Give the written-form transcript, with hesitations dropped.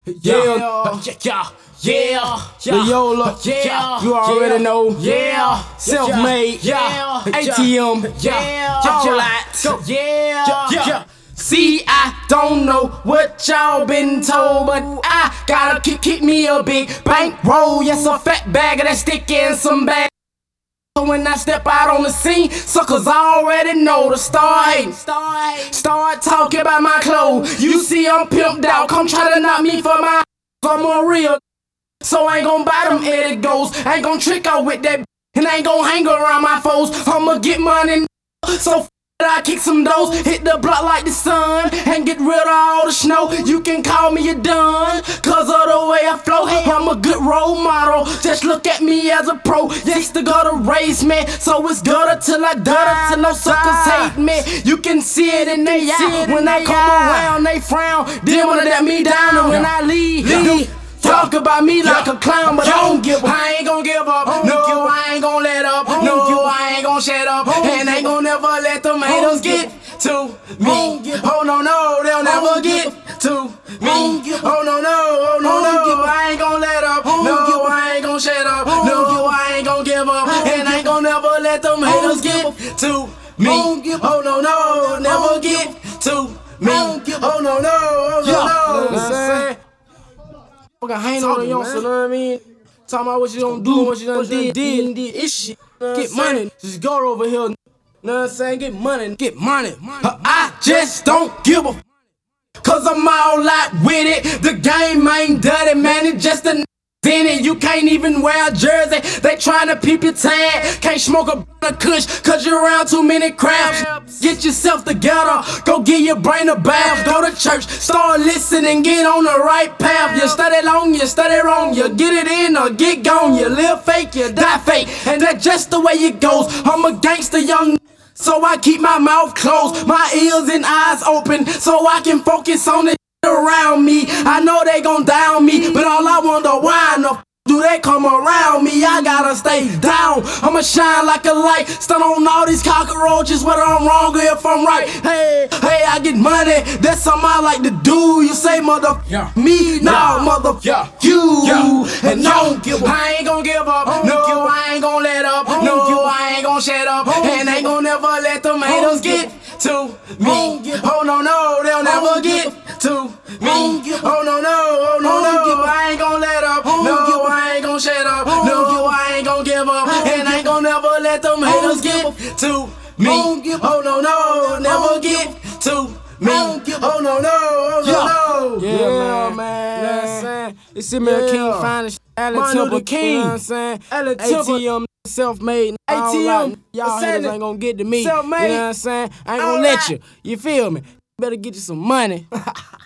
Leola, you already know, self-made, ATM, all See, I don't know what y'all been told, but I gotta keep me a big bankroll. Yes, a fat bag of that stick and some bag. When I step out on the scene, suckers already know to start hating. Start talking about my clothes. You see I'm pimped out, come try to knock me for my I'm a real. So I ain't gon' buy them Eddie Goes. I ain't gon' trick out with that and I ain't gon' hang around my foes. I'ma get money, so I kick some doors, hit the block like the sun, and get rid of all the snow. You can call me a done, cause of the way I flow. I'm a good role model, just look at me as a pro. Yes, the gutter raised me, so it's gutter till I die. Till no suckers hate me. You can see it in their eye. When I come around, they frown. Then wanna let me down, and when I leave, talk about me like a clown, but I don't give up. I ain't gon' give up. No, I ain't gon' let up. No, I ain't gon' shut up. And ain't gon' never let them haters get to me. Oh no, they'll never get to me. Oh no, I ain't gon' let up. No, I ain't gon' shut up. No, I ain't gon' give up. And ain't gon' never let them haters get to me. Oh no, never get to me. Oh no. Fucking hang on the youngster, you know what I mean? Talking about what you gonna do, what you done did. It's shit. Get money, just go over here. You know what I'm saying? Get money. I just don't give a cause I'm all out with it. The game ain't dirty, man. It's just a in it. You can't even wear a jersey. They tryna peep your tag. Can't smoke a kush cause you're around too many crabs. Get yourself together. Go give your brain a bath. Go to church. Start listening. Get on the right path. You study long, you study wrong. You get it in or get gone. You live fake, you die fake. And that's just the way it goes. I'm a gangster young, so I keep my mouth closed, my ears and eyes open, so I can focus on the around me. I know they gon' down me, but all I wonder why in the do they come around me? I gotta stay down. I'ma shine like a light, stun on all these cockroaches, whether I'm wrong or if I'm right. Hey, I get money, that's something I like to do. You say me, nah, you. And no, I ain't gon' give up. No, I ain't gon' let up. No, I ain't gon' shut up. And ain't gon' never let them haters get to me. Oh no, they'll never get to me. Oh no, I ain't gon' let up. No, I ain't gon' shut up. No, I ain't gon' give up. And I ain't gon' never let them haters get to me. Oh no, never get to me. Oh no. Yeah, man. It's Emir King, finest Allen Temple King. You know what I'm saying? ATM, self-made. ATM, y'all haters ain't gon' get to me. You know what I'm saying? I ain't gon' let you. You feel me? Better get you some money.